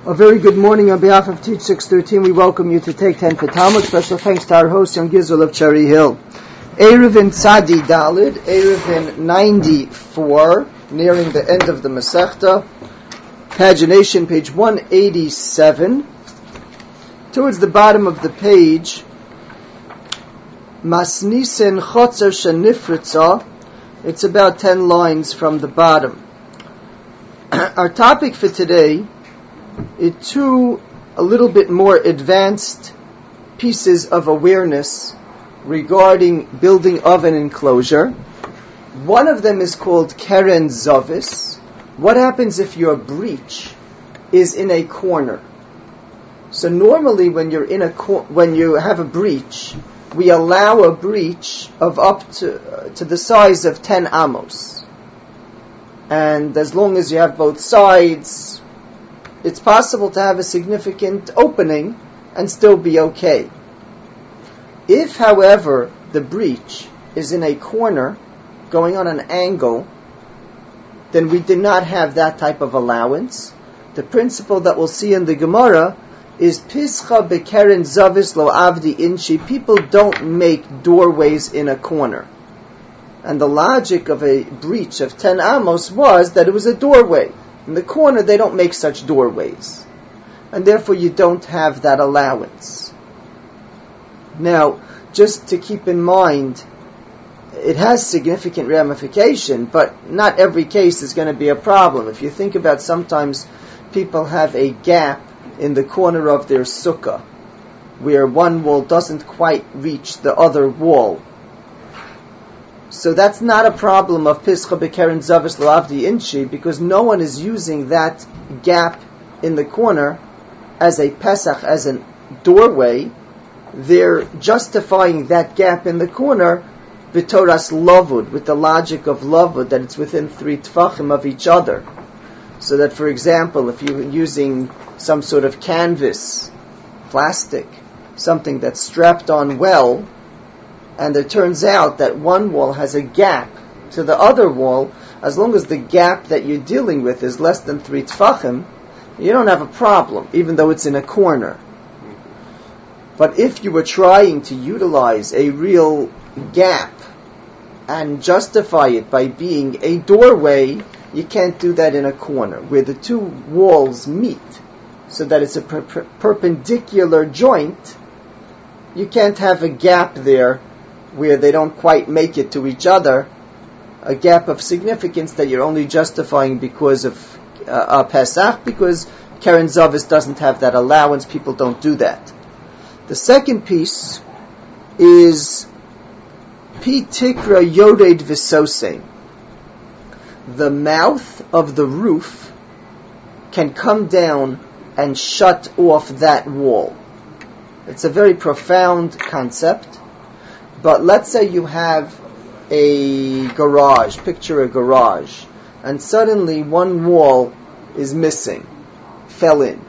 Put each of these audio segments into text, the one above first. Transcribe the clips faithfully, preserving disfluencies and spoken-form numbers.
A very good morning on behalf of Teach six thirteen. We welcome you to Take ten for Talmud. Special thanks to our host, Young Gizul of Cherry Hill. Eruvin Tzadi Dalid, Eruvin ninety-four, nearing the end of the Masechta. Pagination, page one eighty-seven. Towards the bottom of the page, Masnisen Chotzer Shenifritza. It's about ten lines from the bottom. Our topic for today is two a little bit more advanced pieces of awareness regarding building of an enclosure. One of them is called Keren Zavis. What happens if your breach is in a corner? So normally when you're in a cor- when you have a breach, we allow a breach of up to uh, to the size of ten amos. And as long as you have both sides, it's possible to have a significant opening and still be okay. If, however, the breach is in a corner, going on an angle, then we did not have that type of allowance. The principle that we'll see in the Gemara is Pischa Bekeren Zavis Lo Avdi Inchi. People don't make doorways in a corner. And the logic of a breach of ten amos was that it was a doorway. In the corner, they don't make such doorways. And therefore, you don't have that allowance. Now, just to keep in mind, it has significant ramification, but not every case is going to be a problem. If you think about sometimes people have a gap in the corner of their sukkah, where one wall doesn't quite reach the other wall. So that's not a problem of Pischa Bekeren Zavis Lo Avdi Inchi, because no one is using that gap in the corner as a Pesach, as a doorway. They're justifying that gap in the corner V'toras Lavud, with the logic of Lavud, that it's within three tfachim of each other. So that, for example, if you're using some sort of canvas, plastic, something that's strapped on well, and it turns out that one wall has a gap to the other wall, as long as the gap that you're dealing with is less than three tfachim, you don't have a problem, even though it's in a corner. But if you were trying to utilize a real gap and justify it by being a doorway, you can't do that in a corner, where the two walls meet, so that it's a per- per- perpendicular joint. You can't have a gap there where they don't quite make it to each other, a gap of significance that you're only justifying because of uh, Pesach, because Keren Zavis doesn't have that allowance. People don't do that. The second piece is Pi Tikra Yored V'Sosein. The mouth of the roof can come down and shut off that wall. It's a very profound concept. But let's say you have a garage, picture a garage, and suddenly one wall is missing, fell in.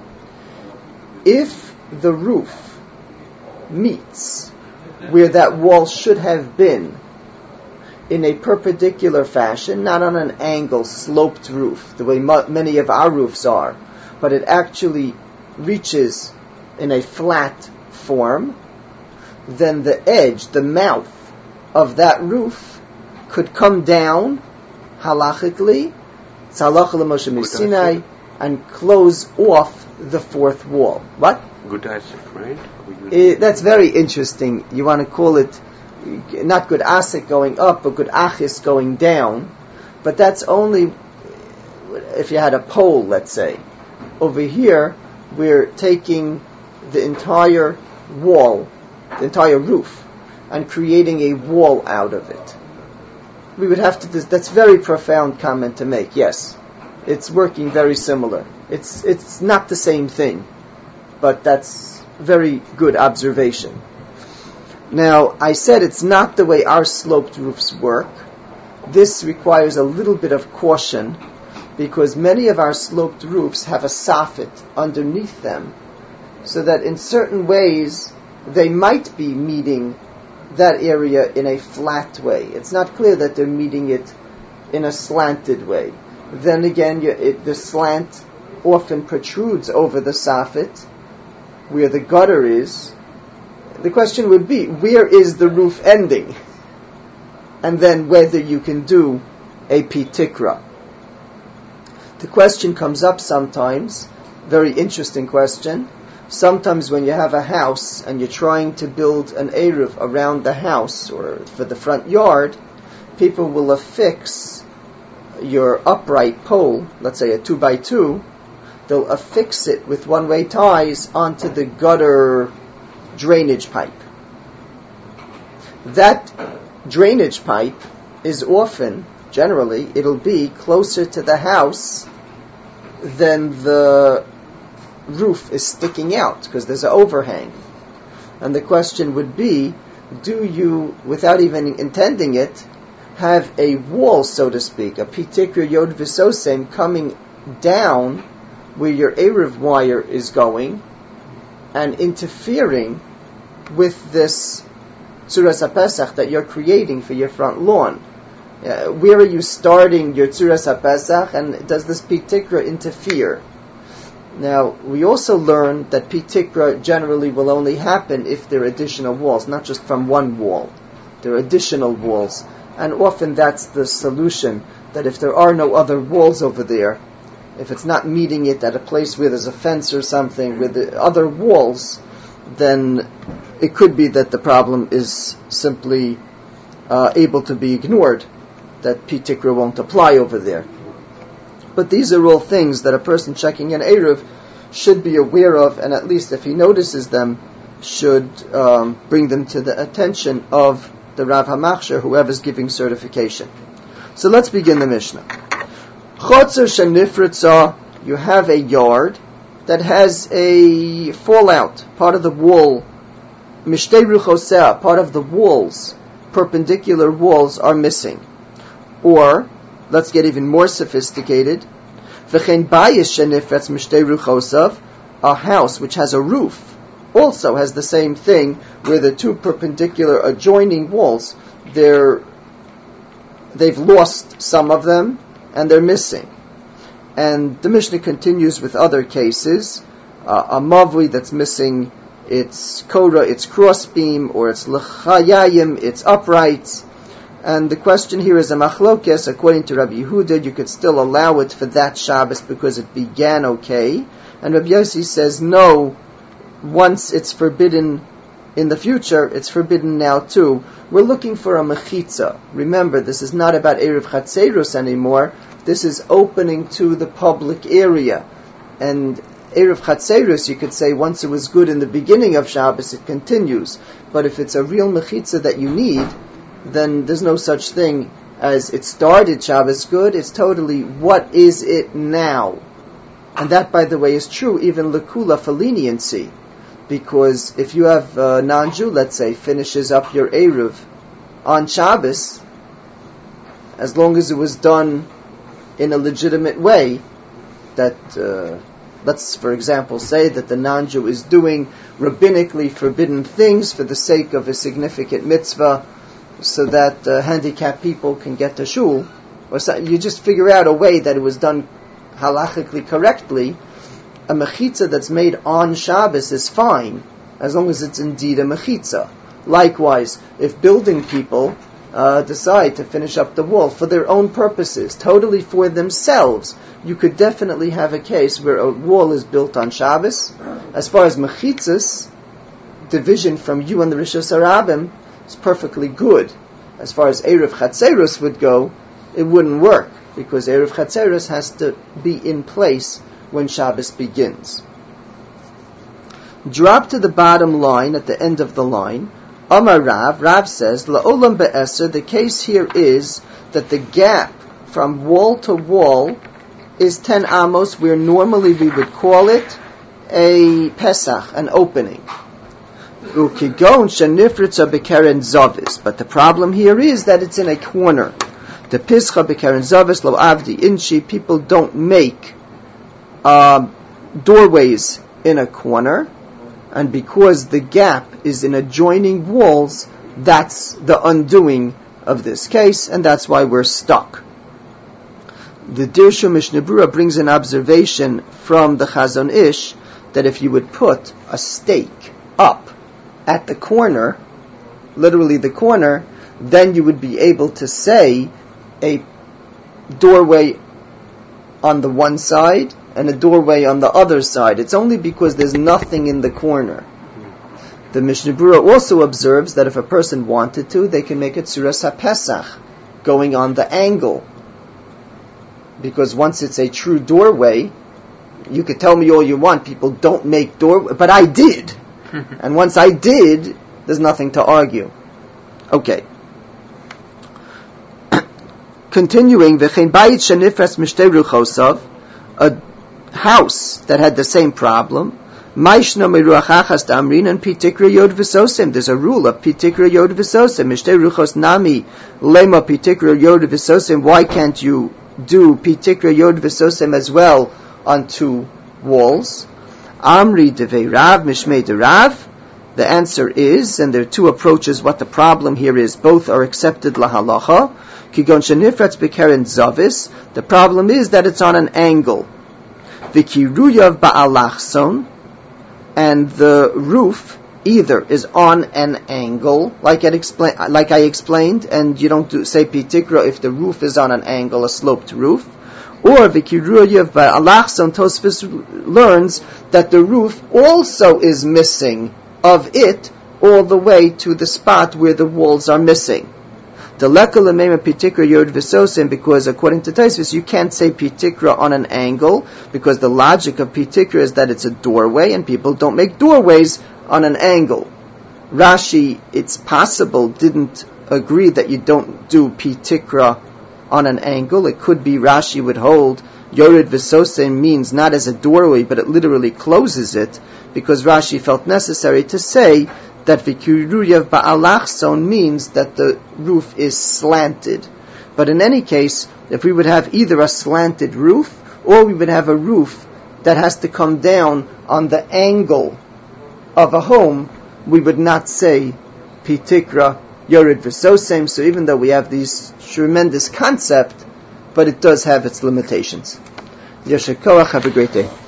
If the roof meets where that wall should have been in a perpendicular fashion, not on an angle, sloped roof, the way mo- many of our roofs are, but it actually reaches in a flat form, then the edge, the mouth of that roof could come down halachically, tzalach l'Moshe Sinai, and close off the fourth wall. What? Good asik, right? It, that's very interesting. You want to call it not good asik going up, but good achis going down. But that's only if you had a pole, let's say. Over here, we're taking the entire wall, the entire roof, and creating a wall out of it. We would have to, that's a very profound comment to make, yes. It's working very similar. It's it's not the same thing, but that's very good observation. Now, I said it's not the way our sloped roofs work. This requires a little bit of caution, because many of our sloped roofs have a soffit underneath them, so that in certain ways they might be meeting that area in a flat way. It's not clear that they're meeting it in a slanted way. Then again, you, it, the slant often protrudes over the soffit, where the gutter is. The question would be, where is the roof ending? And then whether you can do a pitikra. The question comes up sometimes, very interesting question. Sometimes when you have a house and you're trying to build an eruv around the house or for the front yard, people will affix your upright pole, let's say a two by two, they'll affix it with one-way ties onto the gutter drainage pipe. That drainage pipe is often, generally, it'll be closer to the house than the roof is sticking out, because there's an overhang. And the question would be, do you, without even intending it, have a wall, so to speak, a pitikra yod v'sosem coming down where your eruv wire is going and interfering with this tzuras HaPesach that you're creating for your front lawn? Uh, where are you starting your tzuras HaPesach, and does this pitikra interfere? Now, we also learned that pitikra generally will only happen if there are additional walls, not just from one wall. There are additional walls. And often that's the solution, that if there are no other walls over there, if it's not meeting it at a place where there's a fence or something with the other walls, then it could be that the problem is simply uh, able to be ignored, that pitikra won't apply over there. But these are all things that a person checking an eruv should be aware of, and at least if he notices them, should um, bring them to the attention of the Rav HaMachshir, whoever's giving certification. So let's begin the Mishnah. Chotzer shenifritza, you have a yard that has a fallout, part of the wall, mishtei ruchosea, part of the walls, perpendicular walls are missing. Or, let's get even more sophisticated, v'chein bayis shenifretz mishtei ruchosav, a house which has a roof, also has the same thing, where the two perpendicular adjoining walls, they're, they've lost some of them, and they're missing. And the Mishnah continues with other cases, uh, a mavui that's missing its korah, its crossbeam, or its lechayayim, its uprights. And the question here is a machlokes. According to Rabbi Yehuda, you could still allow it for that Shabbos because it began okay. And Rabbi Yossi says, no, once it's forbidden in the future, it's forbidden now too. We're looking for a mechitza. Remember, this is not about Erev Chatzerus anymore. This is opening to the public area. And Erev Chatzerus, you could say, once it was good in the beginning of Shabbos, it continues. But if it's a real mechitza that you need, then there's no such thing as it started Shabbos good. It's totally, what is it now? And that, by the way, is true even lekula for leniency. Because if you have a non-Jew, let's say, finishes up your Eruv on Shabbos, as long as it was done in a legitimate way, that, uh, let's, for example, say that the non-Jew is doing rabbinically forbidden things for the sake of a significant mitzvah, so that uh, handicapped people can get to shul, or so, you just figure out a way that it was done halachically correctly. A mechitza that's made on Shabbos is fine, as long as it's indeed a mechitza. Likewise, if building people uh, decide to finish up the wall for their own purposes, totally for themselves, you could definitely have a case where a wall is built on Shabbos. As far as mechitzas, division from you and the Rishos HaRabim is perfectly good. As far as Erev Chatzerus would go, it wouldn't work, because Erev Chatzerus has to be in place when Shabbos begins. Drop to the bottom line at the end of the line. Amar Rav, Rav says, La'olam be'eser, the case here is that the gap from wall to wall is ten amos, where normally we would call it a Pesach, an opening. Ukigon shenifritza bekeren zavis, but the problem here is that it's in a corner. The pischa bekeren zavis lo avdi inchi, people don't make Uh, doorways in a corner, and because the gap is in adjoining walls, that's the undoing of this case, and that's why we're stuck. The Dirshu Mishnah Berurah brings an observation from the Chazon Ish that if you would put a stake up at the corner, literally the corner, then you would be able to say a doorway on the one side and a doorway on the other side. It's only because there's nothing in the corner. The Mishnah Berurah also observes that if a person wanted to, they can make it Tzuras HaPesach, going on the angle. Because once it's a true doorway, you could tell me all you want, people don't make doorway, but I did. And once I did, there's nothing to argue. Okay. Continuing, V'chein bayit shenifras mishtei ruchosav, a house that had the same problem, Maishna meruach achas damrin and pitikra yod v'sosim. There's a rule of pitikra yod v'sosim. Mishtei ruchos nami lema pitikra yod v'sosim. Why can't you do pitikra yod v'sosim as well on two walls? Amri devei Rav mishmei de Rav. The answer is, and there are two approaches what the problem here is, both are accepted lahalacha. Kigon shenifratz bekeren zavis. The problem is that it's on an angle. V'kiruyav ba'alachson. And the roof either is on an angle, like, it expla- like I explained, and you don't do, say pitikra if the roof is on an angle, a sloped roof, or v'kiruyav ba'alachson. Tosfos learns that the roof also is missing of it all the way to the spot where the walls are missing. The lekal lemema pitikra yod v'sosim, because according to Tosfos you can't say pitikra on an angle, because the logic of pitikra is that it's a doorway, and people don't make doorways on an angle. Rashi, it's possible, didn't agree that you don't do pitikra on an angle. It could be Rashi would hold Yored v'sosim means not as a doorway, but it literally closes it, because Rashi felt necessary to say that v'kiruyav ba'alachson means that the roof is slanted. But in any case, if we would have either a slanted roof, or we would have a roof that has to come down on the angle of a home, we would not say pitikra yored v'sosem. So even though we have this tremendous concept, but it does have its limitations. Yesher koach, have a great day.